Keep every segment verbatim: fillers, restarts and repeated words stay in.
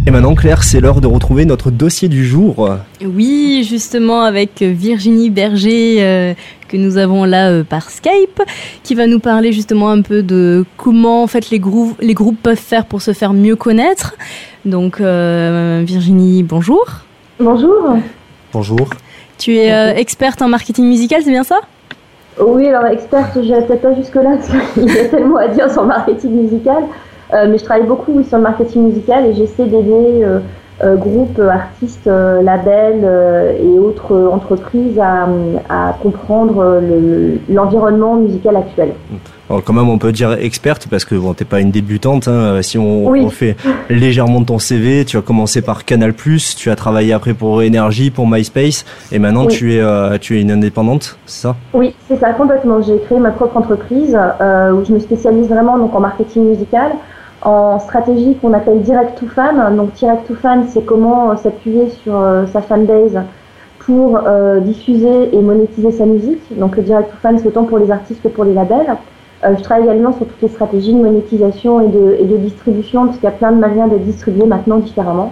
Et maintenant Claire, c'est l'heure de retrouver notre dossier du jour. Oui, justement avec Virginie Berger euh, que nous avons là euh, par Skype, qui va nous parler justement un peu de comment en fait les groupes, les groupes peuvent faire pour se faire mieux connaître. Donc euh, Virginie, bonjour. Bonjour. Bonjour. Tu es euh, experte en marketing musical, c'est bien ça ? Oui, alors experte, je n'irai peut-être pas jusque-là parce qu'il y a tellement à dire sur le marketing musical. Euh, mais je travaille beaucoup oui, sur le marketing musical et j'essaie d'aider euh, euh, groupes, artistes, euh, labels euh, et autres euh, entreprises à, à comprendre le, l'environnement musical actuel. Alors quand même on peut dire experte parce que bon, t'es pas une débutante, hein. Si on oui. refait légèrement ton C V, tu as commencé par Canal plus, tu as travaillé après pour Énergie, pour MySpace et maintenant oui. tu, es, euh, tu es une indépendante, c'est ça ? Oui, c'est ça, complètement. J'ai créé ma propre entreprise euh, où je me spécialise vraiment donc, en marketing musical, en stratégie qu'on appelle direct to fan. Donc direct to fan, c'est comment euh, s'appuyer sur euh, sa fanbase pour euh, diffuser et monétiser sa musique. Donc le direct to fan, c'est autant pour les artistes que pour les labels. Euh, je travaille également sur toutes les stratégies de monétisation et de, et de distribution, puisqu'il y a plein de manières d'être distribué maintenant différemment.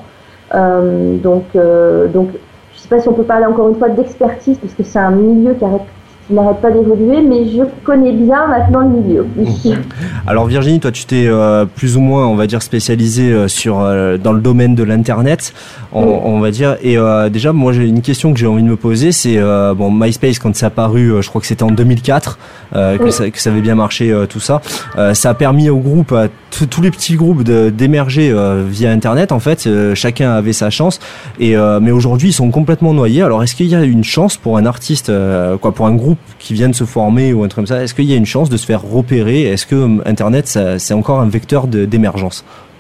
Euh, donc, euh, donc, je ne sais pas si on peut parler encore une fois d'expertise, parce que c'est un milieu qui arrête qui n'arrête pas d'évoluer, mais je connais bien maintenant le milieu. Alors Virginie, toi tu t'es euh, plus ou moins, on va dire, spécialisée euh, sur euh, dans le domaine de l'internet, on, oui. on va dire. Et euh, déjà, moi j'ai une question que j'ai envie de me poser, c'est euh, bon MySpace quand c'est apparu, euh, je crois que c'était en deux mille quatre euh, que, oui. ça, que ça avait bien marché euh, tout ça. Euh, ça a permis au groupe, à t- tous les petits groupes de, d'émerger euh, via internet en fait. Euh, chacun avait sa chance. Et euh, mais aujourd'hui ils sont complètement noyés. Alors est-ce qu'il y a une chance pour un artiste, euh, quoi, pour un groupe qui viennent se former ou un truc comme ça, est-ce qu'il y a une chance de se faire repérer ? Est-ce que Internet, ça, c'est encore un vecteur de, d'émergence ?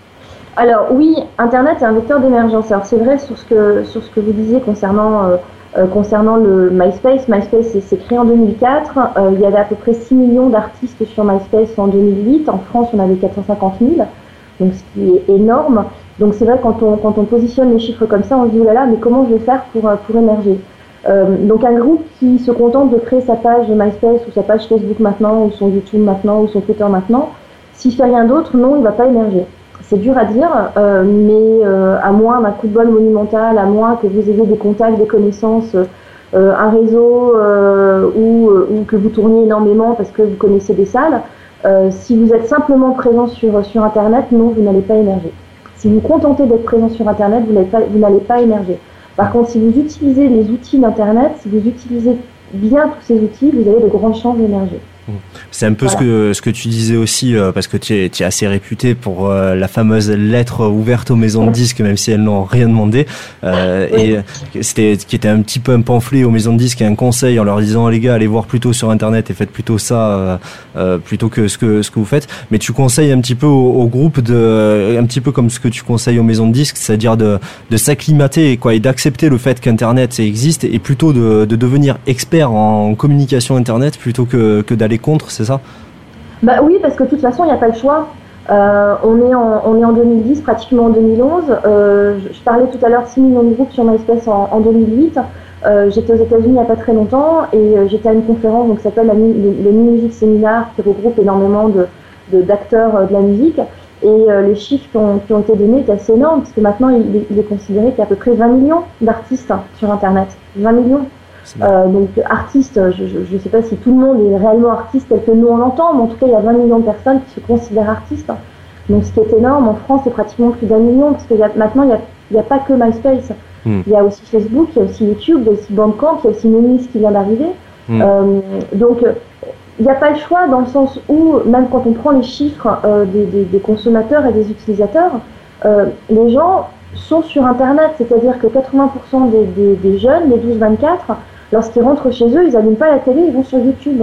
Alors oui, Internet est un vecteur d'émergence. Alors c'est vrai sur ce que, sur ce que vous disiez concernant, euh, euh, concernant le MySpace. MySpace c'est, c'est créé en deux mille quatre. Euh, il y avait à peu près six millions d'artistes sur MySpace en deux mille huit. En France, on avait quatre cent cinquante mille, donc ce qui est énorme. Donc c'est vrai quand on, quand on positionne les chiffres comme ça, on se dit oh là là, mais comment je vais faire pour, pour émerger ? Euh, donc un groupe qui se contente de créer sa page MySpace ou sa page Facebook maintenant ou son YouTube maintenant ou son Twitter maintenant, s'il fait rien d'autre, non, il va pas émerger. C'est dur à dire, euh, mais euh, à moins d'un coup de bol monumental, à moins que vous ayez des contacts, des connaissances, euh, un réseau euh, ou, ou que vous tourniez énormément parce que vous connaissez des salles, euh, si vous êtes simplement présent sur, sur Internet, non, vous n'allez pas émerger. Si vous vous contentez d'être présent sur Internet, vous n'allez pas, vous n'allez pas émerger. Par contre, si vous utilisez les outils d'Internet, si vous utilisez bien tous ces outils, vous avez de grandes chances d'émerger. C'est un peu voilà. ce que ce que tu disais aussi, euh, parce que tu es, tu es assez réputé pour euh, la fameuse lettre ouverte aux maisons de disques, même si elles n'ont rien demandé, euh, oui. et c'était qui était un petit peu un pamphlet aux maisons de disques et un conseil en leur disant les gars, allez voir plutôt sur Internet et faites plutôt ça euh, euh, plutôt que ce que ce que vous faites. Mais tu conseilles un petit peu au, au groupe de, un petit peu comme ce que tu conseilles aux maisons de disques, c'est-à-dire de de s'acclimater quoi et d'accepter le fait qu'Internet existe et plutôt de de devenir expert en communication Internet plutôt que que d'aller contre, c'est ça ? Bah oui, parce que de toute façon, il n'y a pas le choix. Euh, on est en, on est en deux mille dix, pratiquement en deux mille onze. Euh, je, je parlais tout à l'heure six millions de groupes sur MySpace en, en deux mille huit. Euh, j'étais aux États-Unis il n'y a pas très longtemps et euh, j'étais à une conférence donc, qui s'appelle la, le, le New Music Seminar, qui regroupe énormément de, de, d'acteurs euh, de la musique. Et euh, les chiffres qui ont, qui ont été donnés étaient assez énormes, parce que maintenant, il, il est considéré qu'il y a à peu près vingt millions d'artistes hein, sur Internet. vingt millions. Euh, donc artiste, je ne sais pas si tout le monde est réellement artiste tel que nous on l'entend, mais en tout cas il y a vingt millions de personnes qui se considèrent artistes. Donc ce qui est énorme, en France c'est pratiquement plus d'un million, parce que y a, maintenant il n'y a, y a pas que MySpace, mm. il y a aussi Facebook, il y a aussi YouTube, il y a aussi Bandcamp, il y a aussi Nomis qui vient d'arriver. Mm. Euh, donc il n'y a pas le choix dans le sens où, même quand on prend les chiffres euh, des, des, des consommateurs et des utilisateurs, euh, les gens sont sur Internet, c'est-à-dire que quatre-vingts pour cent des, des, des jeunes, les douze vingt-quatre, lorsqu'ils rentrent chez eux, ils n'allument pas la télé, ils vont sur YouTube.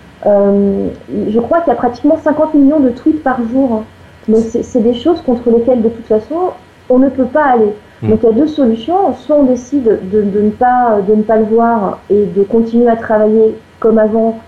Euh, je crois qu'il y a pratiquement cinquante millions de tweets par jour. Donc c'est, c'est des choses contre lesquelles, de toute façon, on ne peut pas aller. Mmh. Donc il y a deux solutions. Soit on décide de, de, ne pas, de ne pas le voir et de continuer à travailler comme avant,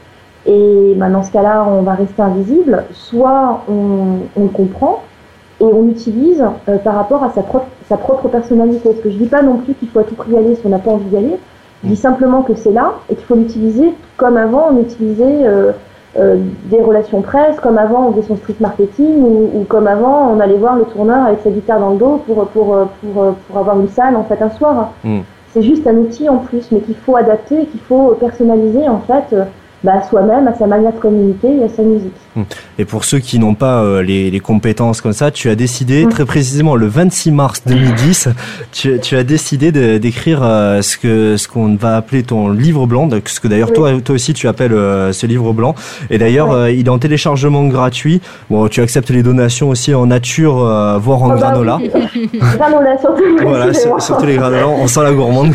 et ben, dans ce cas-là, on va rester invisible. Soit on, on le comprend et on l'utilise euh, par rapport à sa propre, sa propre personnalité. Parce que je ne dis pas non plus qu'il faut à tout prix y aller si on n'a pas envie d'y aller. Je dis simplement que c'est là et qu'il faut l'utiliser comme avant on utilisait euh, euh, des relations presse, comme avant on faisait son street marketing, ou, ou comme avant on allait voir le tourneur avec sa guitare dans le dos pour, pour, pour, pour, pour avoir une salle en fait un soir. Mm. C'est juste un outil en plus, mais qu'il faut adapter, qu'il faut personnaliser en fait euh, bah, à soi-même, à sa manière de communiquer et à sa musique. Et pour ceux qui n'ont pas euh, les, les compétences comme ça, tu as décidé, mmh. très précisément le vingt-six mars deux mille dix, tu, tu as décidé de, d'écrire euh, ce que ce qu'on va appeler ton livre blanc, ce que d'ailleurs oui. toi, toi aussi tu appelles euh, ce livre blanc. Et d'ailleurs, oui. euh, il est en téléchargement gratuit. Bon, tu acceptes les donations aussi en nature, euh, voire en oh, granola. Bah oui. granola, surtout. Voilà, sur, surtout les granolas, on sent la gourmande.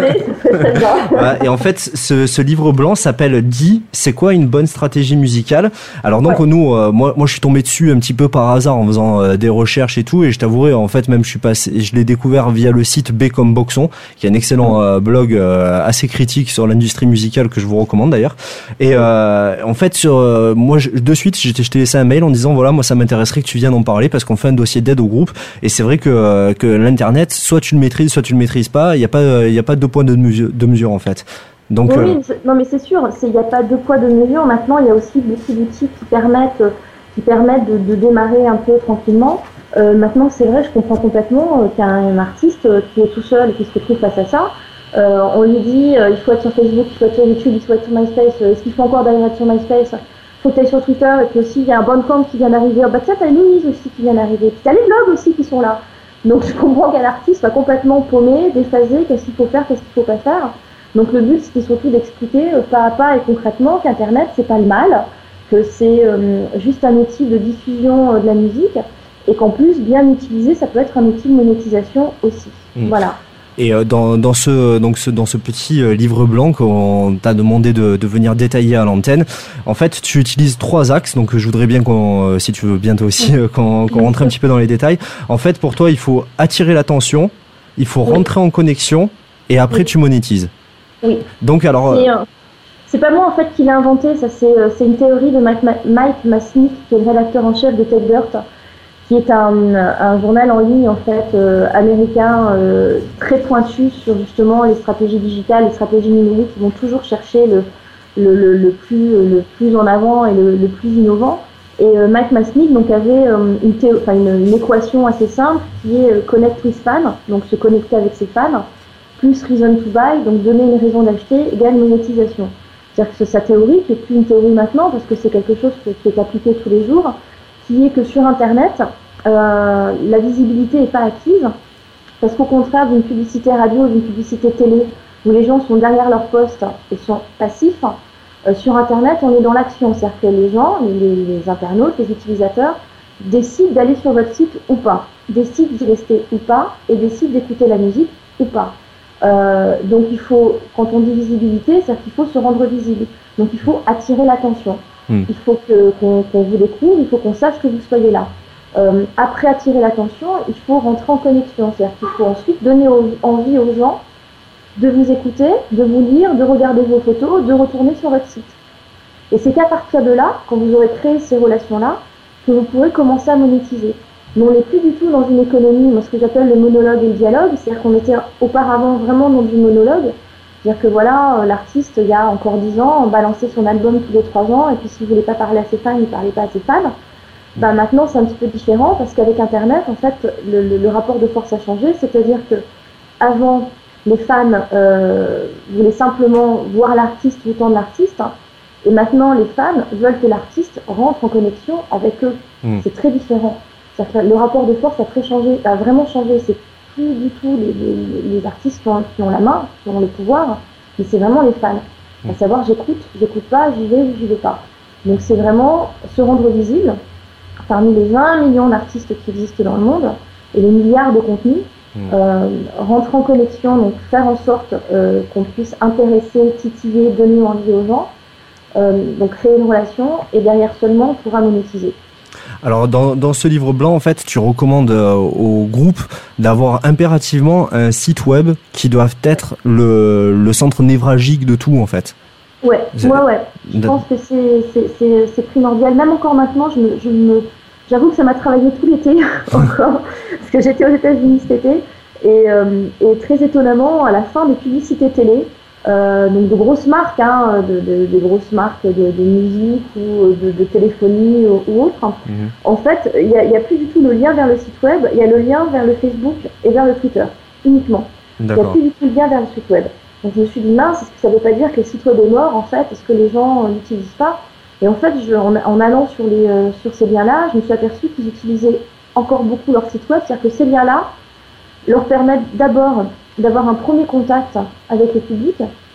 Voilà, et en fait, ce, ce livre blanc s'appelle Dis, c'est quoi une bonne stratégie musicale? Alors donc, ouais. nous, euh, moi, moi, je suis tombé dessus un petit peu par hasard en faisant euh, des recherches et tout, et je t'avouerai, en fait, même je suis passé, je l'ai découvert via le site B comme Boxon, qui est un excellent euh, blog euh, assez critique sur l'industrie musicale que je vous recommande d'ailleurs. Et euh, en fait, sur euh, moi, je, de suite, je t'ai laissé un mail en disant voilà, moi, ça m'intéresserait que tu viennes en parler parce qu'on fait un dossier d'aide au groupe. Et c'est vrai que euh, que l'internet, soit tu le maîtrises, soit tu le maîtrises pas. Il y a pas, il y a pas deux poids deux mesures, deux mesures en fait. Donc, oui, euh... non mais c'est sûr, il n'y a pas deux poids deux mesures. Maintenant, il y a aussi beaucoup d'outils qui permettent, qui permettent de, de démarrer un peu tranquillement. Euh, maintenant, c'est vrai, je comprends complètement euh, qu'un artiste euh, qui est tout seul et qui se retrouve face à ça, euh, on lui dit euh, il faut être sur Facebook, il faut être sur YouTube, il faut être sur MySpace. Euh, est-ce qu'il faut encore d'aller être sur MySpace? Il faut que tu ailles sur Twitter. Et puis aussi, il y a un Bandcamp qui vient d'arriver. Oh, bah tiens, t'as Louise aussi qui vient d'arriver. Puis t'as les blogs aussi qui sont là. Donc je comprends qu'un artiste soit complètement paumé, déphasé, qu'est-ce qu'il faut faire, qu'est-ce qu'il faut pas faire. Donc le but, c'était surtout d'expliquer euh, pas à pas et concrètement qu'Internet, c'est pas le mal, que c'est euh, juste un outil de diffusion euh, de la musique, et qu'en plus, bien utilisé, ça peut être un outil de monétisation aussi. Mmh. Voilà. Et euh, dans, dans, ce, donc ce, dans ce petit euh, livre blanc qu'on t'a demandé de, de venir détailler à l'antenne, en fait, tu utilises trois axes. Donc je voudrais bien qu'on, euh, si tu veux bien toi aussi, euh, qu'on, qu'on rentre un petit peu dans les détails. En fait, pour toi, il faut attirer l'attention, il faut oui. rentrer en connexion, et après, oui. tu monétises. Oui. Donc alors, c'est, euh, c'est pas moi en fait qui l'ai inventé, ça c'est, euh, c'est une théorie de Mike, Mike Masnick, qui est le rédacteur en chef de Techdirt, qui est un, un journal en ligne en fait euh, américain euh, très pointu sur justement les stratégies digitales, les stratégies numériques qui vont toujours chercher le, le, le, le, plus, le plus en avant et le, le plus innovant. Et euh, Mike Masnick donc avait euh, une, théo- une, une équation assez simple qui est euh, connect with fan, donc se connecter avec ses fans, plus reason to buy, donc donner une raison d'acheter, égale monétisation. C'est-à-dire que c'est sa théorie, qui n'est plus une théorie maintenant, parce que c'est quelque chose qui, qui est appliqué tous les jours, qui est que sur Internet, euh, la visibilité n'est pas acquise, parce qu'au contraire d'une publicité radio ou d'une publicité télé, où les gens sont derrière leur poste et sont passifs, euh, sur Internet, on est dans l'action. C'est-à-dire que les gens, les, les internautes, les utilisateurs, décident d'aller sur votre site ou pas, décident d'y rester ou pas, et décident d'écouter la musique ou pas. Euh, donc il faut, quand on dit visibilité, c'est-à-dire qu'il faut se rendre visible. Donc il faut attirer l'attention. Mmh. Il faut que, qu'on, qu'on vous découvre, il faut qu'on sache que vous soyez là. Euh, après attirer l'attention, il faut rentrer en connexion. C'est-à-dire qu'il faut ensuite donner au, envie aux gens de vous écouter, de vous lire, de regarder vos photos, de retourner sur votre site. Et c'est qu'à partir de là, quand vous aurez créé ces relations-là, que vous pourrez commencer à monétiser. Mais on n'est plus du tout dans une économie, moi, ce que j'appelle le monologue et le dialogue, c'est-à-dire qu'on était auparavant vraiment dans du monologue, c'est-à-dire que voilà, l'artiste, il y a encore dix ans, balançait son album tous les trois ans, et puis s'il ne voulait pas parler à ses fans, il ne parlait pas à ses fans. Bah, maintenant, c'est un petit peu différent, parce qu'avec Internet, en fait, le, le, le rapport de force a changé, c'est-à-dire que avant, les fans euh, voulaient simplement voir l'artiste tout le temps de l'artiste, hein, et maintenant, les fans veulent que l'artiste rentre en connexion avec eux. Mmh. C'est très différent. Le rapport de force a, très changé, a vraiment changé. C'est plus du tout les, les, les artistes qui ont, qui ont la main, qui ont le pouvoir, mais c'est vraiment les fans. À savoir, j'écoute, j'écoute pas, j'y vais ou j'y vais pas. Donc c'est vraiment se rendre visible parmi les vingt millions d'artistes qui existent dans le monde et les milliards de contenus, mmh. euh, rentrer en connexion, donc faire en sorte euh, qu'on puisse intéresser, titiller, donner envie aux gens, euh, donc créer une relation et derrière seulement on pourra monétiser. Alors dans, dans ce livre blanc, en fait, tu recommandes euh, au groupe d'avoir impérativement un site web qui doit être le, le centre névralgique de tout, en fait. Ouais, c'est... ouais, ouais. Je pense que c'est, c'est, c'est, c'est primordial. Même encore maintenant, je me, je me, j'avoue que ça m'a travaillé tout l'été encore, parce que j'étais aux États-Unis cet été, et, euh, et très étonnamment, à la fin des publicités télé, euh, donc de grosses marques, hein, de, de, de grosses marques de, de musique ou de, de téléphonie ou, ou autre. Mmh. En fait, il n'y a, a plus du tout le lien vers le site web, il y a le lien vers le Facebook et vers le Twitter, uniquement. Il n'y a plus du tout le lien vers le site web. Donc je me suis dit, mince, est-ce que ça ne veut pas dire que le site web est mort, en fait? Est-ce que les gens n'utilisent pas? Et en fait, je, en, en allant sur, les, euh, sur ces liens-là, je me suis aperçue qu'ils utilisaient encore beaucoup leur site web, c'est-à-dire que ces liens-là leur permettent d'abord d'avoir un premier contact avec le public,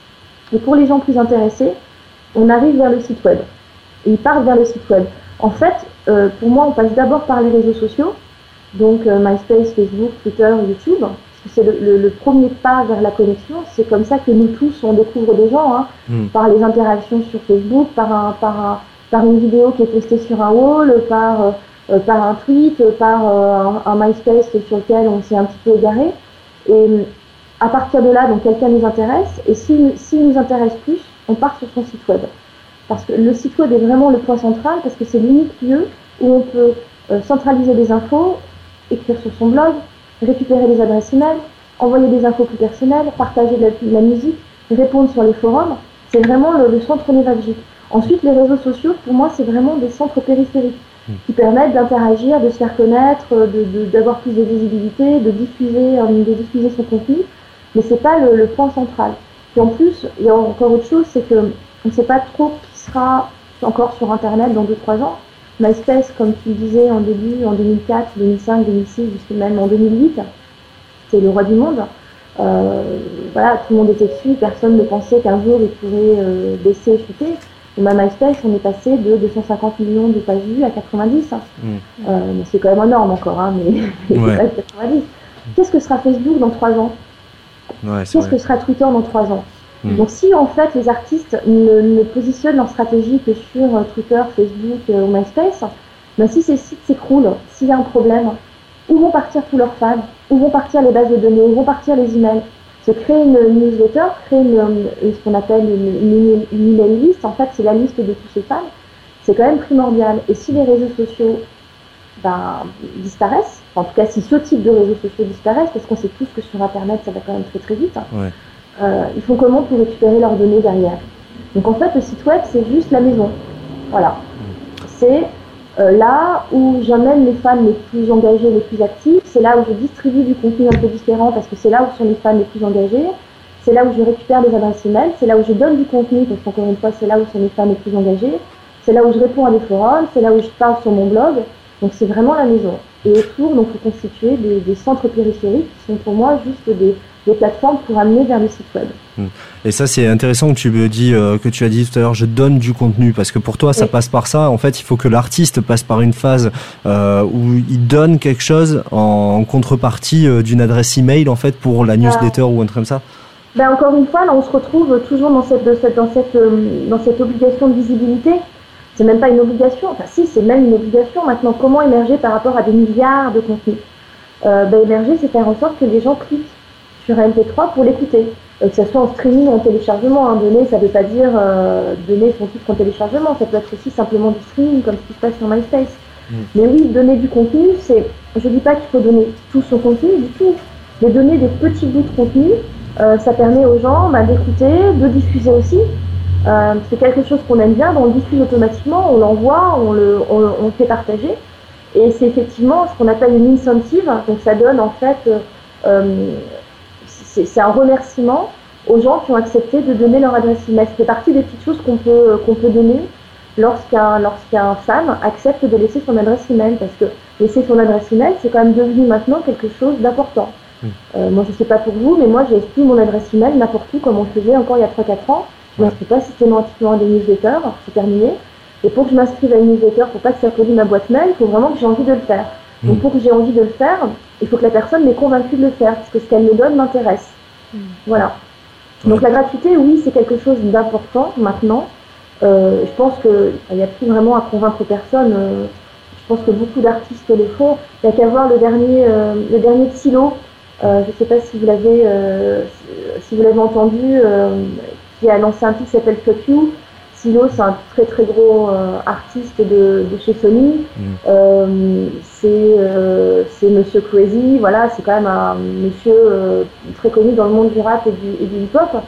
et pour les gens plus intéressés, on arrive vers le site web, et ils partent vers le site web. En fait, euh, pour moi, on passe d'abord par les réseaux sociaux, donc euh, MySpace, Facebook, Twitter, YouTube, parce que c'est le, le, le premier pas vers la connexion. C'est comme ça que nous tous, on découvre des gens, hein, mmh. par les interactions sur Facebook, par, un, par, un, par une vidéo qui est postée sur un wall, par... Euh, Euh, par un tweet, par euh, un, un MySpace sur lequel on s'est un petit peu égaré. Et à partir de là, donc quelqu'un nous intéresse, et s'il si, si nous intéresse plus, on part sur son site web. Parce que le site web est vraiment le point central, parce que c'est l'unique lieu où on peut euh, centraliser des infos, écrire sur son blog, récupérer des adresses email, envoyer des infos plus personnelles, partager de la, de la musique, répondre sur les forums. C'est vraiment le, le centre névralgique. Ensuite, les réseaux sociaux, pour moi, c'est vraiment des centres périphériques qui permettent d'interagir, de se faire connaître, de, de, d'avoir plus de visibilité, de diffuser, de diffuser son contenu, mais c'est pas le, le point central. Et en plus, il y a encore autre chose, c'est qu'on ne sait pas trop qui sera encore sur Internet dans deux trois ans. MySpace, comme tu le disais en début, en deux mille quatre, deux mille cinq, deux mille six, jusqu'à même en deux mille huit, c'est le roi du monde. Euh, voilà, tout le monde était dessus, personne ne pensait qu'un jour il pourrait euh, baisser et chuter. Et ma MySpace, on est passé de deux cent cinquante millions de pages vues à quatre-vingt-dix. Hein. Mmh. Euh, c'est quand même énorme encore, hein, mais, mais ouais. C'est pas quatre-vingt-dix. Qu'est-ce que sera Facebook dans trois ans? Ouais, Qu'est-ce vrai. que sera Twitter dans trois ans? mmh. Donc si en fait les artistes ne, ne positionnent leur stratégie que sur euh, Twitter, Facebook euh, ou MySpace, ben, si ces sites s'écroulent, s'il y a un problème, où vont partir tous leurs fans? Où vont partir les bases de données? Où vont partir les emails? C'est créer une, une newsletter, créer une, une, ce qu'on appelle une, une, une email list. En fait, c'est la liste de tous ces fans. C'est quand même primordial. Et si les réseaux sociaux ben, disparaissent, en tout cas si ce type de réseaux sociaux disparaissent, parce qu'on sait tous que sur Internet, ça va quand même très très vite, ouais. euh, ils font comment pour récupérer leurs données derrière? Donc en fait, le site web, c'est juste la maison. Voilà. C'est euh, là où j'emmène les fans les plus engagés, les plus actifs. C'est là où je distribue du contenu un peu différent, parce que c'est là où sont les fans les plus engagés. C'est là où je récupère des adresses email. C'est là où je donne du contenu, parce qu'encore une fois, c'est là où sont les fans les plus engagés. C'est là où je réponds à des forums. C'est là où je parle sur mon blog. Donc c'est vraiment la maison. Et autour, donc, faut constituer des, des centres périphériques qui sont pour moi juste des, des plateformes pour amener vers le site web. Et ça, c'est intéressant que tu me dis, euh, que tu as dit tout à l'heure, je donne du contenu, parce que pour toi, ça oui. passe par ça. En fait, il faut que l'artiste passe par une phase euh, où il donne quelque chose en contrepartie euh, d'une adresse email, en fait, pour la newsletter ah. ou un truc comme ça. Ben encore une fois, là, on se retrouve toujours dans cette, dans cette, dans cette, euh, dans cette obligation de visibilité. C'est même pas une obligation, enfin si, c'est même une obligation. Maintenant, comment émerger par rapport à des milliards de contenus? euh, ben, Émerger, c'est faire en sorte que les gens cliquent sur un M P trois pour l'écouter. Euh, que ce soit en streaming ou en téléchargement. Hein. Donner, ça ne veut pas dire euh, donner son titre en téléchargement. Ça peut être aussi simplement du streaming, comme ce qui se passe sur MySpace. Mmh. Mais oui, donner du contenu, c'est... Je ne dis pas qu'il faut donner tout son contenu, du tout. Mais donner des petits bouts de contenu, euh, ça permet aux gens bah, d'écouter, de diffuser aussi. Euh, c'est quelque chose qu'on aime bien, on le diffuse automatiquement, on l'envoie, on le, on, on le fait partager. Et c'est effectivement ce qu'on appelle une incentive. Donc ça donne en fait... Euh, C'est, c'est un remerciement aux gens qui ont accepté de donner leur adresse email. C'est partie des petites choses qu'on peut, qu'on peut donner lorsqu'un, lorsqu'un fan accepte de laisser son adresse email. Parce que laisser son adresse email, c'est quand même devenu maintenant quelque chose d'important. Mmh. Euh, moi, je ne sais pas pour vous, mais moi, j'ai exclu mon adresse email n'importe où, comme on le faisait encore il y a trois quatre ans. Je ne m'inscris pas systématiquement à des newsletters, c'est terminé. Et pour que je m'inscrive à une newsletter, pour pas que ça pollue ma boîte mail, il faut vraiment que j'ai envie de le faire. Donc pour que j'ai envie de le faire, il faut que la personne m'ait convaincue de le faire, parce que ce qu'elle me donne m'intéresse. Mmh. Voilà. Donc ouais. La gratuité, oui, c'est quelque chose d'important maintenant. Euh, je pense qu'il n'y a plus vraiment à convaincre personne. Euh, je pense que beaucoup d'artistes le font. Il n'y a qu'à voir le dernier, euh, le dernier de Silo. Euh, je ne sais pas si vous l'avez, euh, si vous l'avez entendu, euh, qui a lancé un titre qui s'appelle Fuck You. Silo, c'est un très très gros euh, artiste de, de chez Sony. Mmh. Euh, c'est, euh, c'est Monsieur Crazy, voilà, c'est quand même un monsieur euh, très connu dans le monde du rap et du, et du hip-hop.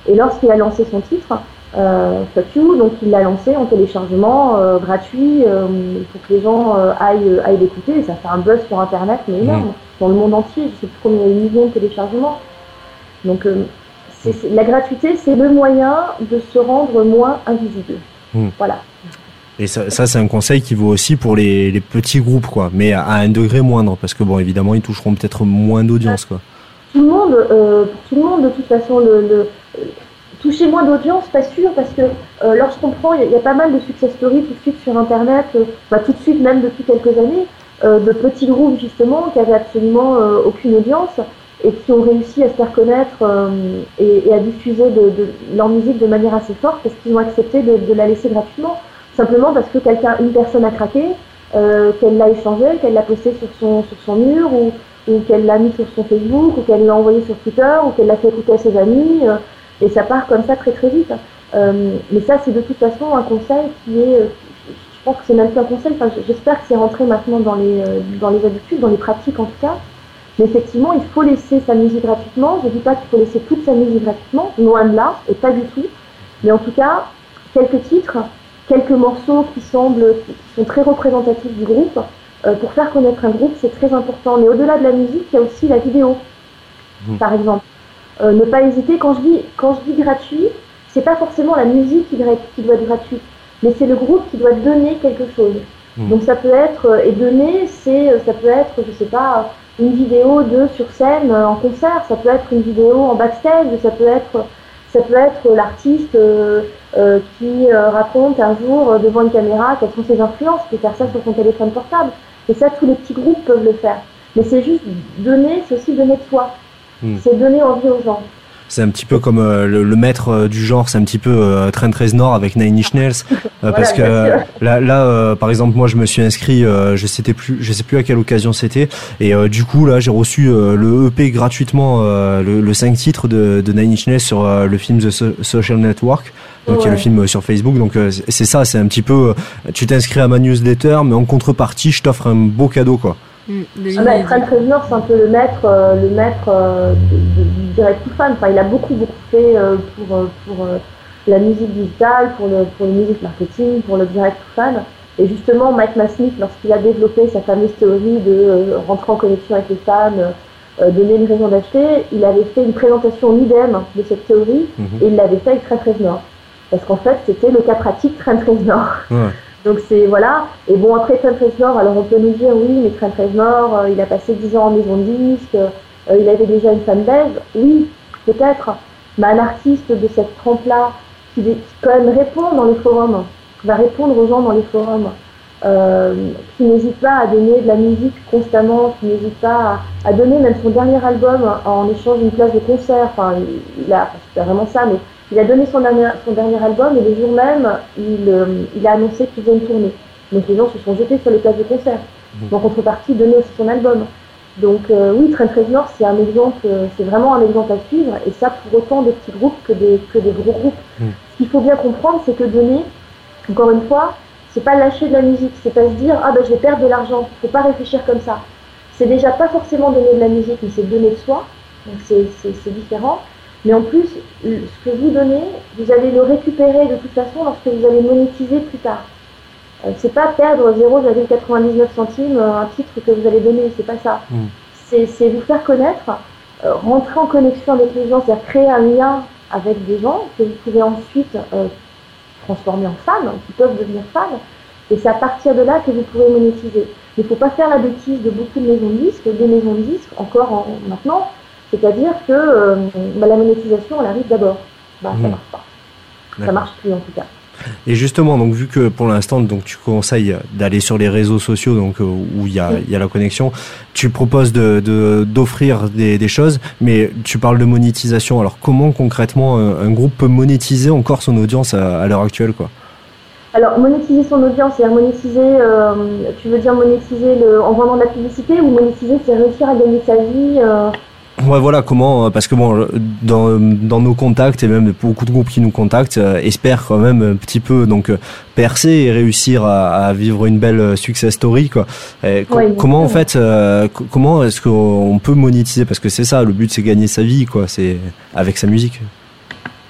Et lorsqu'il a lancé son titre, euh, Fuck You, donc il l'a lancé en téléchargement euh, gratuit euh, pour que les gens euh, aillent, aillent l'écouter. Et ça fait un buzz sur Internet, mais énorme, mmh. dans le monde entier. Je sais plus combien il y a de millions de téléchargements. Donc euh, c'est, c'est, la gratuité, c'est le moyen de se rendre moins invisible. Mmh. Voilà. Et ça, ça, c'est un conseil qui vaut aussi pour les, les petits groupes, quoi, mais à un degré moindre, parce que bon, évidemment, ils toucheront peut-être moins d'audience, quoi. Tout le monde, euh, pour tout le monde, de toute façon, le, le euh, toucher moins d'audience, pas sûr, parce que euh, lorsqu'on prend, il y, y a pas mal de success stories tout de suite sur Internet, euh, bah, tout de suite, même depuis quelques années, euh, de petits groupes justement qui avaient absolument euh, aucune audience et qui ont réussi à se faire connaître euh, et, et à diffuser de, de leur musique de manière assez forte, parce qu'ils ont accepté de, de la laisser gratuitement. Simplement parce que quelqu'un, une personne a craqué, euh, qu'elle l'a échangé, qu'elle l'a posté sur son, sur son mur, ou, ou qu'elle l'a mis sur son Facebook, ou qu'elle l'a envoyé sur Twitter, ou qu'elle l'a fait écouter à ses amis, euh, et ça part comme ça très très vite. Euh, mais ça, c'est de toute façon un conseil qui est, euh, je pense que c'est même plus un conseil, enfin, j'espère que c'est rentré maintenant dans les, euh, dans les habitudes, dans les pratiques en tout cas. Mais effectivement, il faut laisser sa musique gratuitement. Je ne dis pas qu'il faut laisser toute sa musique gratuitement, loin de là, et pas du tout. Mais en tout cas, quelques titres, quelques morceaux qui semblent, qui sont très représentatifs du groupe. Euh, pour faire connaître un groupe, c'est très important. Mais au-delà de la musique, il y a aussi la vidéo, mmh. par exemple. Euh, ne pas hésiter, quand je dis, quand je dis gratuit, c'est pas forcément la musique qui doit être, qui doit être gratuite, mais c'est le groupe qui doit donner quelque chose. Mmh. Donc ça peut être, et donner, c'est, ça peut être, je sais pas, une vidéo de sur scène en concert, ça peut être une vidéo en backstage, ça peut être... Ça peut être l'artiste euh, euh, qui euh, raconte un jour euh, devant une caméra quelles sont ses influences, qui peut faire ça sur son téléphone portable. Et ça, tous les petits groupes peuvent le faire. Mais c'est juste donner, c'est aussi donner de soi. Mmh. C'est donner envie aux gens. C'est un petit peu comme euh, le, le maître euh, du genre, c'est un petit peu euh, Trent Reznor avec Nine Inch Nails, euh, voilà, parce que euh, là, là euh, par exemple, moi je me suis inscrit, euh, je sais plus, je sais plus à quelle occasion c'était, et euh, du coup là j'ai reçu euh, le E P gratuitement, euh, le, le cinq titres de, de Nine Inch Nails sur euh, le film The so- Social Network, donc ouais. il y a le film sur Facebook, donc euh, c'est ça, c'est un petit peu, euh, tu t'inscris à ma newsletter, mais en contrepartie je t'offre un beau cadeau, quoi. Mmh, ah bah, Trent Reznor, c'est un peu le maître, euh, le maître euh, de, de, du direct to fan. Enfin, il a beaucoup beaucoup fait euh, pour pour euh, la musique digitale, pour le pour le music marketing, pour le direct to fan. Et justement, Mike Masnick, lorsqu'il a développé sa fameuse théorie de euh, rentrer en connexion avec les fans, euh, donner une raison d'acheter, il avait fait une présentation en idem de cette théorie mmh. et il l'avait fait avec Trent Reznor. Parce qu'en fait, c'était le cas pratique Trent Reznor. Ouais. Donc c'est, voilà, et bon après Trent Reznor, alors on peut nous dire oui, mais Trent Reznor, euh, il a passé dix ans en maison de disque, euh, il avait déjà une fanbase, oui, peut-être, mais un artiste de cette trempe-là, qui, qui quand même répond dans les forums, qui va répondre aux gens dans les forums, euh, qui n'hésite pas à donner de la musique constamment, qui n'hésite pas à, à donner même son dernier album en échange d'une place de concert, enfin il a, c'est pas vraiment ça, mais il a donné son dernier, son dernier album et le jour même, il, euh, il a annoncé qu'il faisait une tournée. Donc les gens se sont jetés sur les places de concert. Mmh. En contrepartie, donner aussi son album. Donc euh, oui, Trent Reznor, c'est un exemple, c'est vraiment un exemple à suivre, et ça pour autant des petits groupes que des, que des gros groupes. Mmh. Ce qu'il faut bien comprendre, c'est que donner, encore une fois, c'est pas lâcher de la musique, c'est pas se dire ah ben je vais perdre de l'argent. Faut pas réfléchir comme ça. C'est déjà pas forcément donner de la musique, mais c'est donner de soi. Donc c'est, c'est, c'est différent. Mais en plus, ce que vous donnez, vous allez le récupérer de toute façon lorsque vous allez monétiser plus tard. Euh, c'est pas perdre zéro virgule quatre-vingt-dix-neuf centimes euh, un titre que vous allez donner, c'est pas ça. Mmh. C'est, c'est vous faire connaître, euh, rentrer en connexion avec les gens, c'est-à-dire créer un lien avec des gens que vous pouvez ensuite euh, transformer en fans, qui peuvent devenir fans. Et c'est à partir de là que vous pourrez monétiser. Mais il ne faut pas faire la bêtise de beaucoup de maisons de disques, des maisons de disques, encore en, maintenant. C'est-à-dire que euh, bah, la monétisation, elle arrive d'abord. Bah, mmh. Ça marche pas. D'accord. Ça marche plus en tout cas. Et justement, donc vu que pour l'instant, donc tu conseilles d'aller sur les réseaux sociaux, donc où il y a, il y a la connexion, tu proposes de, de d'offrir des, des choses, mais tu parles de monétisation. Alors comment concrètement un, un groupe peut monétiser encore son audience à, à l'heure actuelle, quoi? Alors monétiser son audience, c'est monétiser. Euh, tu veux dire monétiser le, en vendant de la publicité, ou monétiser, c'est réussir à gagner sa vie. Euh, Ouais, voilà comment, parce que bon, dans dans nos contacts et même beaucoup de groupes qui nous contactent euh, espèrent quand même un petit peu donc euh, percer et réussir à, à vivre une belle success story, quoi. Et co- ouais, comment en fait, euh, comment est-ce qu'on peut monétiser, parce que c'est ça, le but, c'est gagner sa vie, quoi, c'est avec sa musique.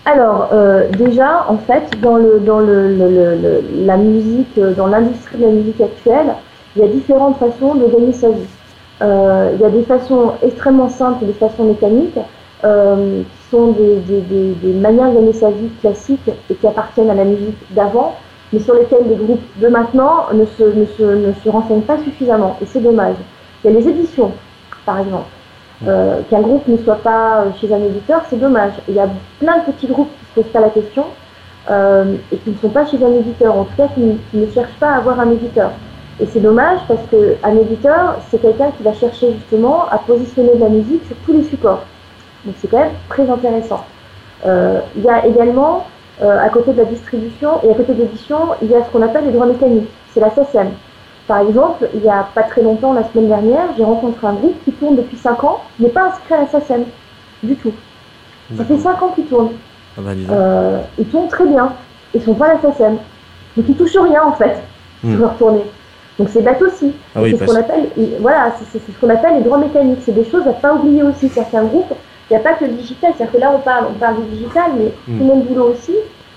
Alors, euh, déjà, en fait, dans, le, dans le, le, le, le, la musique, dans l'industrie de la musique actuelle, il y a différentes façons de gagner sa vie. Euh, il y a des façons extrêmement simples et des façons mécaniques, euh, qui sont des, des, des, des manières de gagner sa vie classiques et qui appartiennent à la musique d'avant, mais sur lesquelles les groupes de maintenant ne se, ne se, ne se renseignent pas suffisamment, et c'est dommage. Il y a les éditions, par exemple. Euh, qu'un groupe ne soit pas chez un éditeur, c'est dommage. Il y a plein de petits groupes qui ne se posent pas la question euh, et qui ne sont pas chez un éditeur, en tout cas qui, qui ne cherchent pas à avoir un éditeur. Et c'est dommage parce qu'un éditeur, c'est quelqu'un qui va chercher justement à positionner de la musique sur tous les supports. Donc c'est quand même très intéressant. Euh, il y a également, euh, à côté de la distribution et à côté de l'édition, il y a ce qu'on appelle les droits mécaniques, c'est la S A C E M. Par exemple, il n'y a pas très longtemps, la semaine dernière, j'ai rencontré un groupe qui tourne depuis cinq ans, qui n'est pas inscrit à la S A C E M, du tout. Ça fait cinq ans qu'ils tournent. Ah bah, euh, ils tournent très bien, ils ne sont pas à la S A C E M. Donc ils ne touchent rien en fait, mmh. sur leur tournée. Donc c'est bête aussi. Ah oui, c'est ce qu'on appelle, voilà, c'est, c'est ce qu'on appelle les droits mécaniques. C'est des choses à ne pas oublier aussi. Certains groupes, il n'y a pas que le digital. C'est-à-dire que là on parle, on parle du digital, mais mmh. tout mon boulot aussi,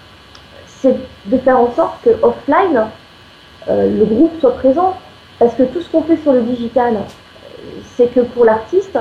c'est de faire en sorte que offline, euh, le groupe soit présent. Parce que tout ce qu'on fait sur le digital, c'est que pour l'artiste,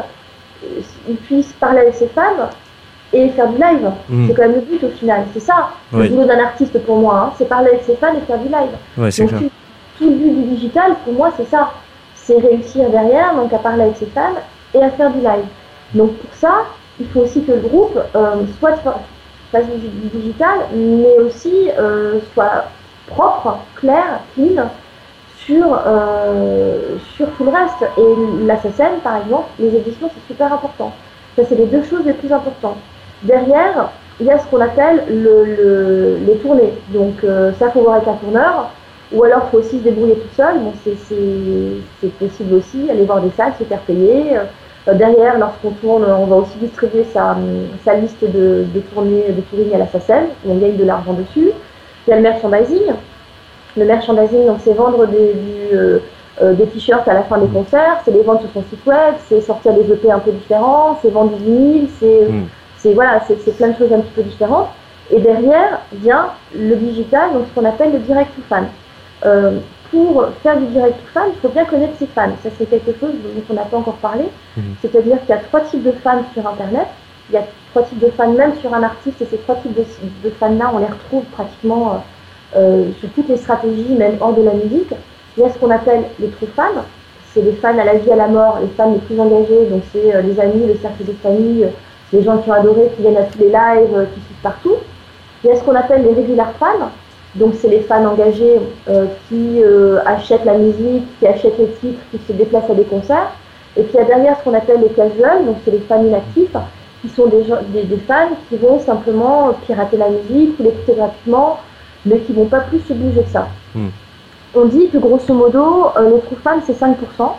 il puisse parler avec ses fans et faire du live. Mmh. C'est quand même le but au final. C'est ça, oui. Le boulot d'un artiste pour moi, hein, c'est parler avec ses fans et faire du live. Ouais, c'est donc clair. Tout, tout le but du digital, pour moi, c'est ça. C'est réussir derrière, donc à parler avec ses fans et à faire du live. Donc pour ça, il faut aussi que le groupe euh, soit fasse du, du digital, mais aussi euh, soit propre, clair, clean, sur, euh, sur tout le reste. Et la S A C E M, par exemple, les éditions, c'est super important. Ça, c'est les deux choses les plus importantes. Derrière, il y a ce qu'on appelle le, le, les tournées. Donc euh, ça, il faut voir avec un tourneur. Ou alors, il faut aussi se débrouiller tout seul. Bon, c'est, c'est, c'est possible aussi, aller voir des salles, se faire payer. Euh, derrière, lorsqu'on tourne, on va aussi distribuer sa, sa liste de, de tournées, de touring à la S A C E M, où on gagne de l'argent dessus. Il y a le merchandising. Le merchandising, donc c'est vendre des, du, euh, euh, des t-shirts à la fin des concerts, c'est les vendre sur son site web, c'est sortir des E P un peu différents, c'est vendre du vinyle, c'est, mmh. c'est, voilà, c'est, c'est plein de choses un petit peu différentes. Et derrière vient le digital, donc ce qu'on appelle le direct to fan. Euh, pour faire du direct to fan, il faut bien connaître ses fans. Ça, c'est quelque chose dont on n'a pas encore parlé. Mmh. C'est-à-dire qu'il y a trois types de fans sur Internet. Il y a trois types de fans même sur un artiste, et ces trois types de, de fans-là, on les retrouve pratiquement euh, Euh, sur toutes les stratégies, même hors de la musique. Il y a ce qu'on appelle les true fans, c'est les fans à la vie, à la mort, les fans les plus engagés, donc c'est euh, les amis, les cercles de famille, euh, les gens qui ont adoré, qui viennent à tous les lives, euh, qui suivent partout. Il y a ce qu'on appelle les regular fans, donc c'est les fans engagés euh, qui euh, achètent la musique, qui achètent les titres, qui se déplacent à des concerts. Et puis il y a derrière ce qu'on appelle les casuals, donc c'est les fans inactifs, qui sont des, gens, des, des fans qui vont simplement pirater la musique ou l'écouter gratuitement, mais qui ne vont pas plus se bouger que ça. Mmh. On dit que grosso modo, euh, les true fans c'est cinq pour cent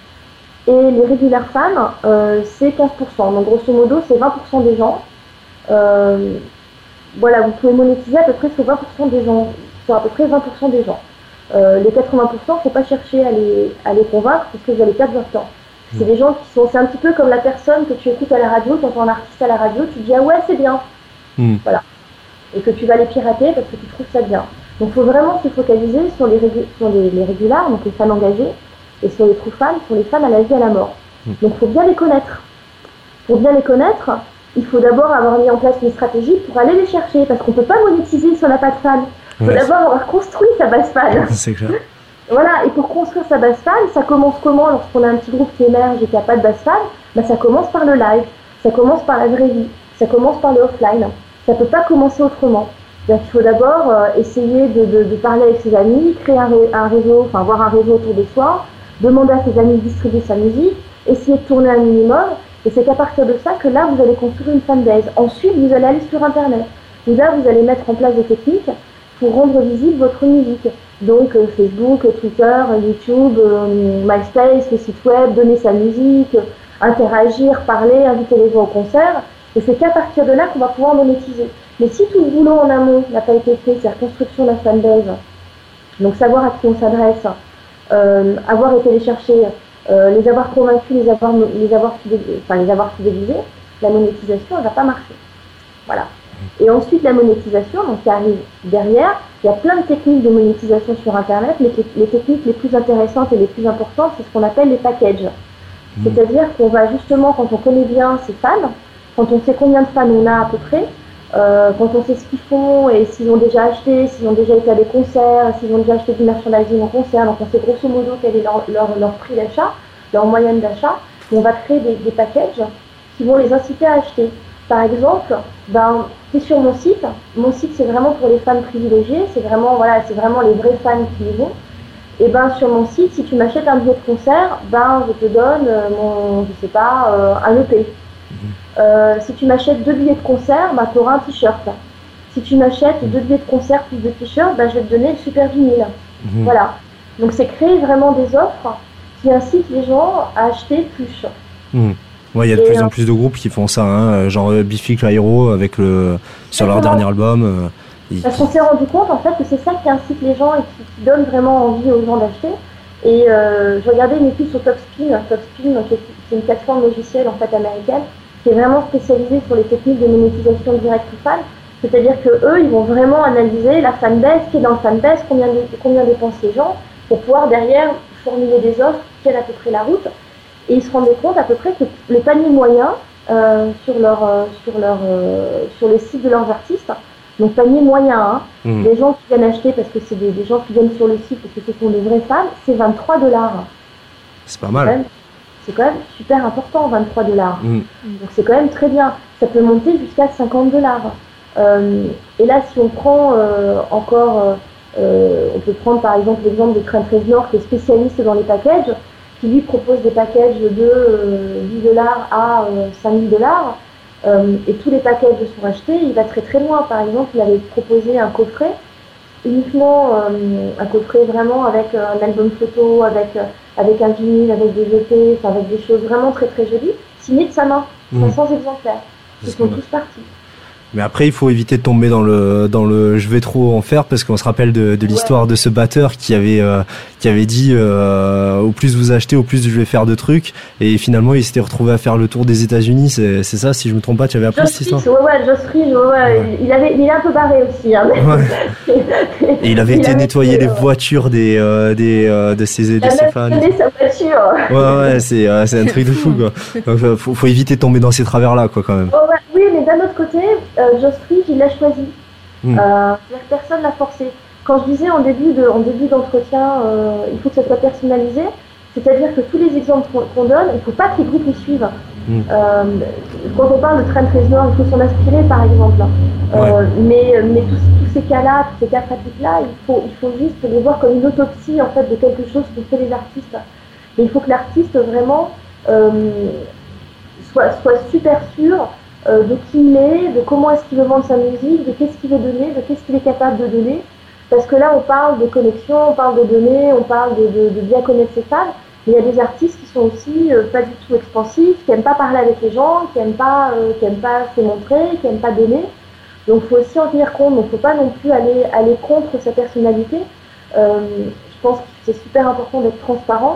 et les regular fans euh, c'est quinze pour cent. Donc grosso modo, c'est vingt pour cent des gens. Euh, voilà, vous pouvez monétiser à peu près sur vingt pour cent des gens, sur à peu près vingt pour cent des gens. Euh, les quatre-vingts pour cent, il ne faut pas chercher à les, à les convaincre parce que vous allez perdre votre temps. Mmh. C'est des gens qui sont, c'est un petit peu comme la personne que tu écoutes à la radio, tu entends un artiste à la radio, tu te dis ah ouais c'est bien. Mmh. Voilà. Et que tu vas les pirater parce que tu trouves ça bien. Donc il faut vraiment se focaliser sur les, régu- sur les, les régulars, donc les fans engagés, et sur les true fans, sur les fans à la vie, à la mort. Mmh. Donc il faut bien les connaître. Pour bien les connaître, il faut d'abord avoir mis en place une stratégie pour aller les chercher, parce qu'on ne peut pas monétiser si on n'a pas de fans. Il faut ouais, d'abord avoir construit sa base fan. C'est clair. Voilà, et pour construire sa base fan, ça commence comment lorsqu'on a un petit groupe qui émerge et qui n'a pas de base fan? Ben, ça commence par le live, ça commence par la vraie vie, ça commence par le offline. Ça ne peut pas commencer autrement. Donc, il faut d'abord euh, essayer de, de, de parler avec ses amis, créer un, ré, un réseau, enfin avoir un réseau autour de soi, demander à ses amis de distribuer sa musique, essayer de tourner un minimum, et c'est à partir de ça que là, vous allez construire une fanbase. Ensuite, vous allez aller sur Internet. Et là, vous allez mettre en place des techniques pour rendre visible votre musique. Donc, euh, Facebook, Twitter, YouTube, euh, MySpace, le site web, donner sa musique, interagir, parler, inviter les gens au concert. Et c'est qu'à partir de là qu'on va pouvoir monétiser. Mais si tout le boulot en amont n'a pas été fait, c'est la construction de la fanbase, donc savoir à qui on s'adresse, euh, avoir été les chercher, euh, les avoir convaincus, les avoir, les avoir, fidélisés, enfin, les avoir fidélisés, la monétisation, elle ne va pas marcher. Voilà. Et ensuite, la monétisation, donc qui arrive derrière. Il y a plein de techniques de monétisation sur Internet, mais les techniques les plus intéressantes et les plus importantes, c'est ce qu'on appelle les packages. Mmh. C'est-à-dire qu'on va justement, quand on connaît bien ses fans, quand on sait combien de fans on a à peu près, euh, quand on sait ce qu'ils font et s'ils ont déjà acheté, s'ils ont déjà été à des concerts, s'ils ont déjà acheté du merchandising en concert, donc on sait grosso modo quel est leur, leur, leur prix d'achat, leur moyenne d'achat, on va créer des, des packages qui vont les inciter à acheter. Par exemple, ben, tu es sur mon site, mon site c'est vraiment pour les fans privilégiés, c'est vraiment, voilà, c'est vraiment les vrais fans qui y vont. Et ben sur mon site, si tu m'achètes un billet de concert, ben je te donne euh, mon, je sais pas, euh, un E P. Mmh. Euh, si tu m'achètes deux billets de concert, ben tu auras un t-shirt. Si tu m'achètes deux billets de concert plus deux t-shirts, ben je vais te donner le super vinyle. Mmh. Voilà. Donc c'est créer vraiment des offres qui incitent les gens à acheter plus. Mmh. Ouais, il y a de et plus en plus de groupes qui font ça, hein, genre Biffy Clyro avec le sur leur dernier album. Euh, ils... Parce qu'on s'est rendu compte en fait que c'est ça qui incite les gens et qui, qui donne vraiment envie aux gens d'acheter. Et euh, je regardais une étude sur TopSpin, TopSpin qui est, qui est une plateforme logicielle en fait américaine, qui est vraiment spécialisée sur les techniques de monétisation directe to fan. C'est-à-dire que eux, ils vont vraiment analyser la fanbase, qui est dans le fanbase, combien combien dépensent les gens, pour pouvoir derrière formuler des offres qui tiennent à peu près la route. Et ils se rendaient compte à peu près que les paniers moyens euh, sur, leur, euh, sur, leur, euh, sur les sites de leurs artistes, donc panier moyen, hein, mmh. les gens qui viennent acheter parce que c'est des, des gens qui viennent sur le site parce que ce sont des vrais fans, c'est vingt-trois dollars. C'est pas mal. C'est quand même super important, vingt-trois dollars. Mmh. Donc c'est quand même très bien. Ça peut monter jusqu'à cinquante dollars. Euh, et là, si on prend euh, encore, euh, on peut prendre par exemple l'exemple de Trent Reznor qui est spécialiste dans les packages, qui lui propose des packages de euh, dix dollars à euh, cinq mille dollars, euh, et tous les packages sont achetés, il va très très loin. Par exemple, il avait proposé un coffret, uniquement euh, un coffret vraiment avec euh, un album photo, avec, euh, avec un vinyle, avec des E P, enfin, avec des choses vraiment très très jolies, signées de sa main, mmh. cinq cents exemplaires, qui sont tous partis. Mais après, il faut éviter de tomber dans le dans le je vais trop en faire parce qu'on se rappelle de, de l'histoire ouais. de ce batteur qui avait euh, qui avait dit euh, au plus vous achetez, au plus je vais faire de trucs, et finalement il s'était retrouvé à faire le tour des États-Unis. C'est c'est ça, si je me trompe pas, tu avais appris cette histoire. Ouais ouais, Josh Freese, ouais, ouais. Il avait il est un peu barré aussi. Hein, mais... ouais. Et il avait il été avait nettoyer fait, les ouais. voitures des euh, des euh, de ses de ses fans. Il a sa voiture. Ouais ouais, c'est euh, c'est un truc de fou quoi. Donc faut faut éviter de tomber dans ces travers là quoi quand même. Oh, ouais. Oui, mais d'un autre côté, euh, Josh Freese, il l'a choisi. Mmh. Euh, personne l'a forcé. Quand je disais en début de, en début d'entretien, euh, il faut que ça soit personnalisé, c'est-à-dire que tous les exemples qu'on, qu'on donne, il ne faut pas que les groupes les suivent. Mmh. Euh, quand on parle de Trent Reznor, il faut s'en inspirer, par exemple. Euh, ouais. Mais, mais tous, tous ces cas-là, tous ces cas pratiques-là, il faut, il faut juste les voir comme une autopsie en fait de quelque chose que fait les artistes. Et il faut que l'artiste vraiment euh, soit, soit super sûr Euh, de qui il est, de comment est-ce qu'il veut vendre sa musique, de qu'est-ce qu'il veut donner, de qu'est-ce qu'il est capable de donner. Parce que là, on parle de connexion, on parle de données, on parle de, de, de bien connaître ses fans, mais il y a des artistes qui sont aussi euh, pas du tout expansifs, qui n'aiment pas parler avec les gens, qui n'aiment pas, euh, qui aiment pas se montrer, qui n'aiment pas donner. Donc il faut aussi en tenir compte, donc il ne faut pas non plus aller, aller contre sa personnalité. Euh, je pense que c'est super important d'être transparent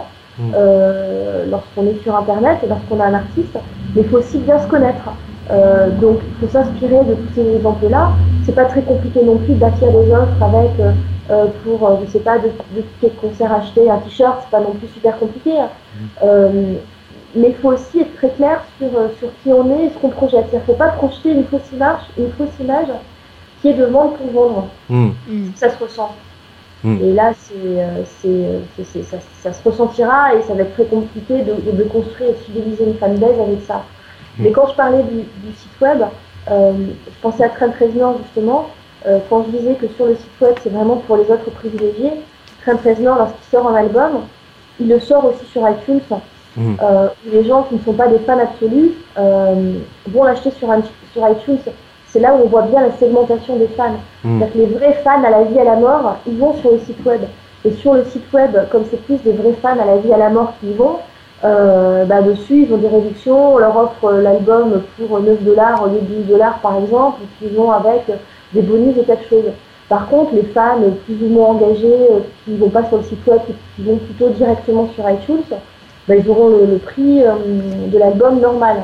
euh, lorsqu'on est sur Internet et lorsqu'on a un artiste, mais il faut aussi bien se connaître. Euh, donc il faut s'inspirer de tous ces exemples-là. C'est pas très compliqué non plus d'acquérir des offres avec euh, pour euh, je sais pas de, de tickets de concert achetés, un t-shirt, c'est pas non plus super compliqué. Hein. Mmh. Euh, mais il faut aussi être très clair sur sur qui on est et ce qu'on projette. C'est-à-dire qu'il faut pas projeter une fausse image, une fausse image qui est de vendre pour vendre. Mmh. Ça se ressent. Mmh. Et là, c'est, c'est, c'est, c'est ça, ça se ressentira et ça va être très compliqué de, de, de construire et de fidéliser une fanbase avec ça. Mais quand je parlais du, du site web, euh, je pensais à Trent Reznor justement, euh, quand je disais que sur le site web c'est vraiment pour les autres privilégiés. Trent Reznor, lorsqu'il sort un album, il le sort aussi sur iTunes, mmh. euh, où les gens qui ne sont pas des fans absolus euh, vont l'acheter sur, sur iTunes. C'est là où on voit bien la segmentation des fans. Mmh. C'est-à-dire que les vrais fans à la vie à la mort, ils vont sur le site web. Et sur le site web, comme c'est plus des vrais fans à la vie à la mort qui y vont, Euh, bah dessus ils ont des réductions, on leur offre l'album pour neuf dollars au lieu de douze dollars par exemple, et puis ils vont avec des bonus et tas de choses. Par contre les fans plus ou moins engagés qui ne vont pas sur le site web, qui vont plutôt directement sur iTunes, bah, ils auront le, le prix euh, de l'album normal.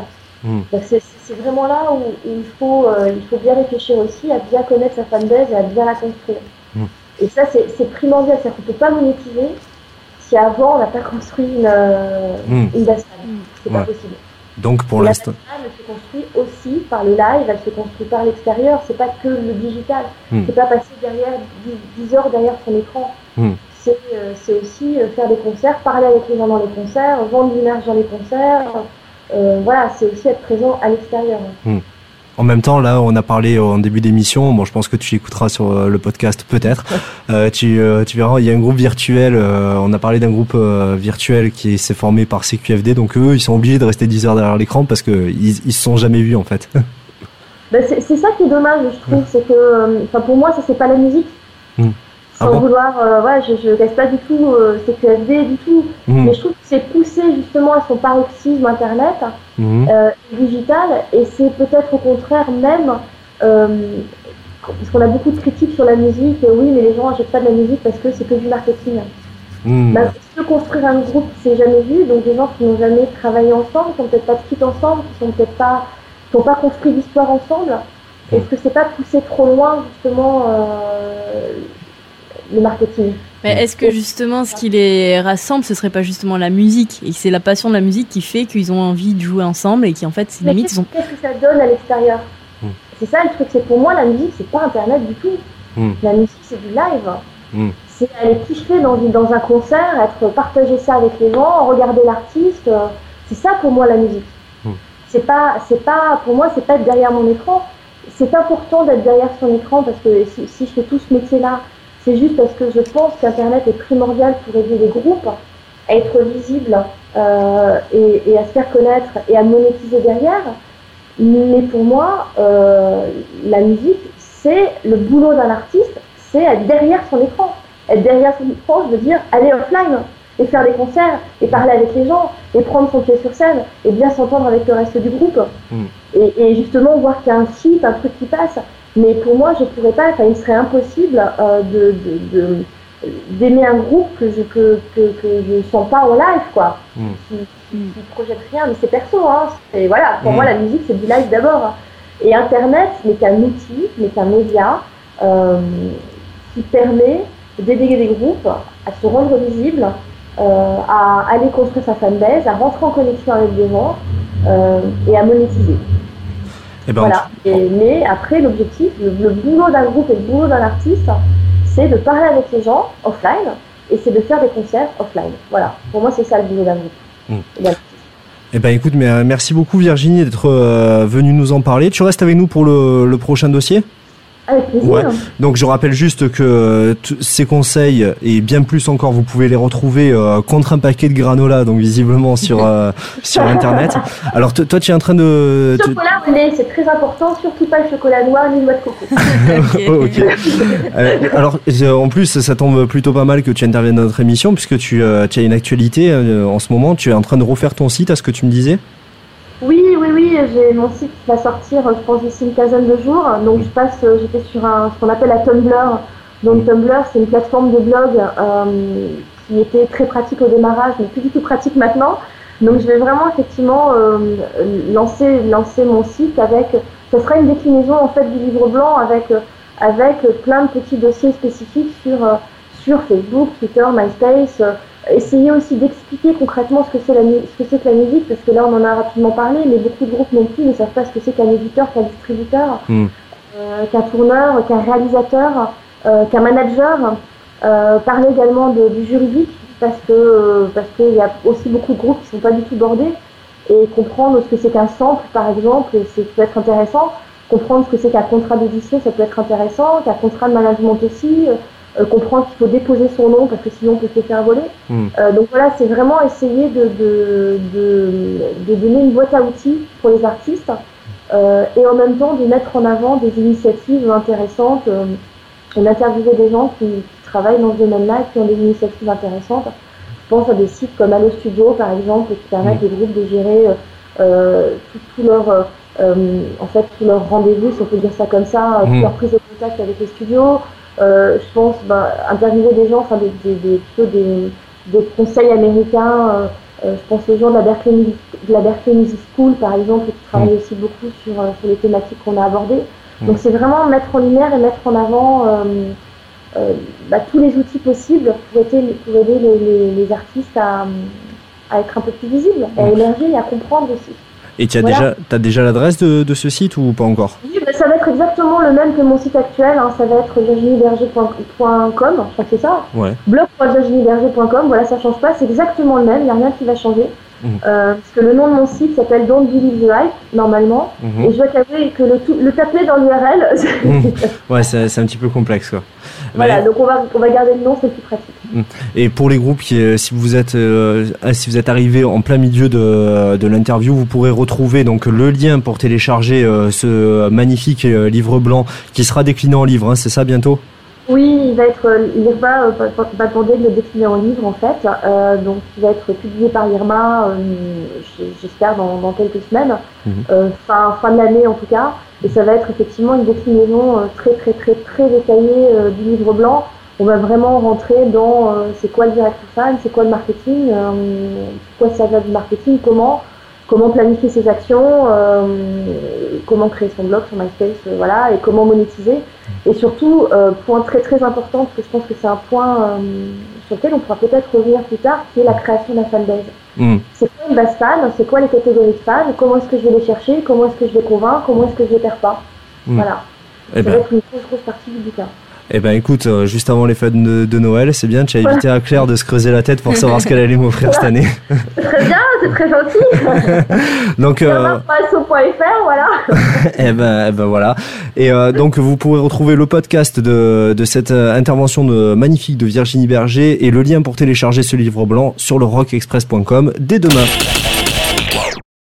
Mmh. C'est, c'est vraiment là où, où il, faut, euh, il faut bien réfléchir aussi à bien connaître sa fanbase et à bien la construire. Mmh. Et ça, c'est, c'est primordial. C'est-à-dire qu'on ne peut pas monétiser si avant on n'a pas construit une, euh, mmh. une base fan. Mmh. C'est ouais. pas possible. Donc pour et l'instant. La base fan, elle se construit aussi par le live, elle se construit par l'extérieur. C'est pas que le digital. Mmh. C'est pas passer derrière dix heures derrière son écran. Mmh. C'est, euh, c'est aussi euh, faire des concerts, parler avec les gens dans les concerts, vendre l'image dans les concerts. Euh, voilà, c'est aussi être présent à l'extérieur. Mmh. En même temps, là, on a parlé en début d'émission. Bon, je pense que tu l'écouteras sur le podcast, peut-être. euh, tu, euh, tu verras, il y a un groupe virtuel. Euh, on a parlé d'un groupe euh, virtuel qui s'est formé par C Q F D. Donc eux, ils sont obligés de rester dix heures derrière l'écran parce que ils, ils se sont jamais vus en fait. ben, c'est, c'est ça qui est dommage, je trouve. Mmh. C'est que, enfin, pour moi, ça c'est pas la musique. Mmh. Sans ah bon vouloir, euh, ouais, je ne reste pas du tout euh, C Q F D du tout, mmh. mais je trouve que c'est poussé justement à son paroxysme Internet, mmh. euh, digital, et c'est peut-être au contraire même, euh, parce qu'on a beaucoup de critiques sur la musique, et oui, mais les gens n'achètent pas de la musique parce que c'est que du marketing. Mmh. Bah, se construire un groupe qui ne s'est jamais vu, donc des gens qui n'ont jamais travaillé ensemble, qui n'ont peut-être pas de kit ensemble, qui n'ont peut-être pas, qui n'ont pas construit l'histoire ensemble, mmh. est-ce que c'est pas poussé trop loin justement euh, le marketing. Mais est-ce que justement ce qui les rassemble, ce serait pas justement la musique, et que c'est la passion de la musique qui fait qu'ils ont envie de jouer ensemble et qui en fait c'est limite qu'est-ce, ils ont... qu'est-ce que ça donne à l'extérieur? mm. C'est ça le truc, c'est pour moi la musique c'est pas internet du tout. mm. La musique c'est du live. mm. C'est aller kiffer dans, dans un concert, être partager ça avec les gens, regarder l'artiste, c'est ça pour moi la musique. mm. C'est pas, c'est pas, pour moi c'est pas être derrière mon écran. C'est important d'être derrière son écran parce que si, si je fais tout ce métier là, c'est juste parce que je pense qu'Internet est primordial pour aider les groupes à être visibles euh, et, et à se faire connaître et à monétiser derrière. Mais pour moi, euh, la musique, c'est le boulot d'un artiste, c'est être derrière son écran. Être derrière son écran, je veux dire aller offline et faire des concerts et parler avec les gens et prendre son pied sur scène et bien s'entendre avec le reste du groupe. Mmh. Et, et justement voir qu'il y a un site, un truc qui passe. Mais pour moi, je pourrais pas, enfin, il serait impossible euh, de, de, de, d'aimer un groupe que je que, que, que je sens pas en live, quoi. Mm. Qui, qui, qui projette rien, mais c'est perso, hein. Et voilà, pour mm. moi, la musique, c'est du live d'abord. Et Internet n'est qu'un outil, n'est qu'un média euh, qui permet d'aider les groupes à se rendre visibles, euh, à aller construire sa fanbase, à rentrer en connexion avec des gens euh, et à monétiser. Et ben voilà. Et, mais après, l'objectif, le, le boulot d'un groupe et le boulot d'un artiste, c'est de parler avec les gens offline et c'est de faire des concerts offline. Voilà. Pour moi, c'est ça le boulot d'un groupe. Mmh. Eh ben, écoute, mais, euh, merci beaucoup Virginie d'être euh, venue nous en parler. Tu restes avec nous pour le, le prochain dossier ? Avec plaisir. Ouais. Donc je rappelle juste que t- ces conseils et bien plus encore, vous pouvez les retrouver euh, contre un paquet de granola, donc visiblement sur euh, sur internet. Alors t- toi tu es en train de chocolat au lait, c'est très important, surtout pas le chocolat noir ni le noix de coco. Ok. euh, alors en plus ça tombe plutôt pas mal que tu interviennes dans notre émission puisque tu euh, tu as une actualité euh, en ce moment. Tu es en train de refaire ton site, à ce que tu me disais. Oui, oui, oui, j'ai mon site qui va sortir, je pense, d'ici une quinzaine de jours. Donc, je passe, j'étais sur un, ce qu'on appelle la Tumblr. Donc, Tumblr, c'est une plateforme de blog euh, qui était très pratique au démarrage, mais plus du tout pratique maintenant. Donc, je vais vraiment, effectivement, euh, lancer, lancer mon site avec, ce sera une déclinaison, en fait, du livre blanc avec, avec plein de petits dossiers spécifiques sur, sur Facebook, Twitter, MySpace. Essayer aussi d'expliquer concrètement ce que c'est la, ce que c'est que la musique, parce que là on en a rapidement parlé, mais beaucoup de groupes non plus ne savent pas ce que c'est qu'un éditeur, qu'un distributeur, mm. euh, qu'un tourneur, qu'un réalisateur, euh, qu'un manager. Euh, parler également de, du juridique, parce que euh, parce qu'il y a aussi beaucoup de groupes qui sont pas du tout bordés, et comprendre ce que c'est qu'un sample par exemple, c'est peut être intéressant. Comprendre ce que c'est qu'un contrat d'édition, ça peut être intéressant, qu'un contrat de management aussi. Euh, comprendre qu'il faut déposer son nom parce que sinon on peut se faire voler. Mmh. Euh, donc voilà, c'est vraiment essayer de, de, de, de donner une boîte à outils pour les artistes euh, et en même temps de mettre en avant des initiatives intéressantes euh, et d'interviewer des gens qui, qui travaillent dans ce domaine-là et qui ont des initiatives intéressantes. Je pense à des sites comme Allo Studio par exemple qui permettent mmh. aux groupes de gérer euh, tout, tout leur, euh, en fait, tout leur rendez-vous, si on peut dire ça comme ça, mmh. toute leur prise de contact avec les studios. Euh, je pense bah, interviewer des gens, enfin des, des, des, plutôt des, des conseils américains. Euh, euh, je pense aux gens de la Berklee, de la Berklee Music School, par exemple, qui travaillent aussi beaucoup sur, sur les thématiques qu'on a abordées. Mmh. Donc c'est vraiment mettre en lumière et mettre en avant euh, euh, bah, tous les outils possibles pour aider, pour aider les, les, les artistes à, à être un peu plus visibles, à émerger et à comprendre aussi. Et tu as voilà. déjà, t'as déjà l'adresse de, de ce site ou pas encore? Oui, bah, ça va être exactement le même que mon site actuel, hein. Ça va être virginie berger point com, je crois que c'est ça. Ouais. blog point virginie berger point com, voilà, ça change pas, c'est exactement le même, il n'y a rien qui va changer. Mmh. Euh, parce que le nom de mon site s'appelle Don't Believe the Hype, normalement, mmh. et je dois t'avouer que le, tout, le taper dans l'U R L, mmh. ouais, c'est, c'est un petit peu complexe, quoi. Voilà, mais... donc on va, on va garder le nom, c'est plus pratique. Et pour les groupes, qui, si vous êtes, euh, si vous êtes arrivé en plein milieu de, de l'interview, vous pourrez retrouver donc le lien pour télécharger euh, ce magnifique euh, livre blanc qui sera décliné en livre, hein, c'est ça bientôt? Oui, il va être, l'IRMA va demander de le décliner en livre en fait, euh, donc il va être publié par l'IRMA, euh, j'espère dans, dans quelques semaines, mmh. euh, fin, fin de l'année en tout cas, et ça va être effectivement une déclinaison euh, très très très très détaillée euh, du livre blanc. On va vraiment rentrer dans euh, c'est quoi le direct to fan, c'est quoi le marketing, euh, pourquoi ça vient du marketing, comment comment planifier ses actions, euh, comment créer son blog sur MySpace, euh, voilà, et comment monétiser. Et surtout, euh, point très très important, parce que je pense que c'est un point euh, sur lequel on pourra peut-être revenir plus tard, qui est la création d'un fanbase. Mmh. C'est quoi une base fan, c'est quoi les catégories de fans, comment est-ce que je vais les chercher, comment est-ce que je les convainc, comment est-ce que je les perds pas. Mmh. Voilà. Et ça ben. va être une grosse grosse partie du bouquin. Eh ben écoute, euh, juste avant les fêtes de, de Noël, c'est bien, tu as évité à Claire de se creuser la tête pour savoir ce qu'elle allait m'offrir cette année. C'est très bien, c'est très gentil. Donc, euh... point f r, voilà. eh ben, eh ben voilà. Et euh, donc vous pourrez retrouver le podcast de, de cette intervention de, magnifique de Virginie Berger et le lien pour télécharger ce livre blanc sur le rock express point com dès demain.